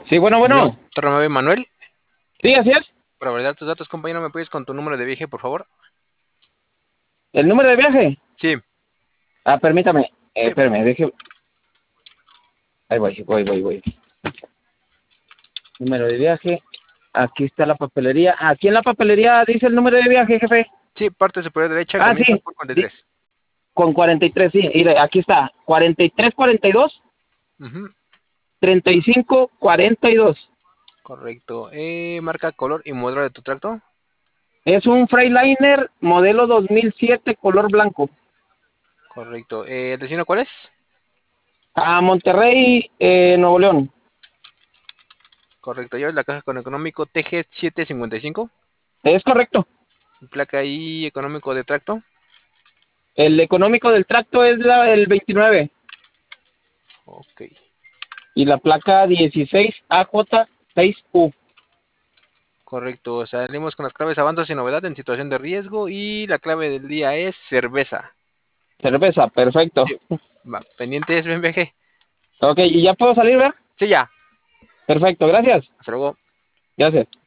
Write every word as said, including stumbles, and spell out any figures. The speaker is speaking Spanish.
Sí, bueno, Yo, bueno. Torre nueve Manuel, Sí, así es. para validar tus datos, compañero, ¿me puedes con tu número de viaje, por favor? ¿El número de viaje? Sí, Ah, permítame. Eh, sí, espérame, deje. Ahí voy, voy, voy, voy. Número de viaje. Aquí está la papelería. Aquí en la papelería dice el número de viaje, jefe. sí, parte superior derecha, Ah, comienza sí. por Di- cuarenta y tres. con cuarenta y tres, sí. Mire, aquí está. cuarenta y tres, cuarenta y dos, Ujú, treinta y cinco, cuarenta y dos. correcto. Eh, marca, color y modelo de tu tracto. Es un Freightliner modelo dos mil siete color blanco. Correcto. Eh, ¿el destino cuál es? A Monterrey, eh, Nuevo León. Correcto. Llevas la caja con económico T G setecientos cincuenta y cinco. Es correcto. Placa y económico de tracto. El económico del tracto es la, el veintinueve. Ok. Y la placa dieciséis A J seis U. Correcto. Salimos con las claves avanzas sin novedad en situación de riesgo y la clave del día es cerveza. Cerveza, perfecto. Sí. Va, pendiente es buen viaje. Ok, ¿y ya puedo salir, ver? Sí, ya. Perfecto, gracias. Hasta luego. Gracias.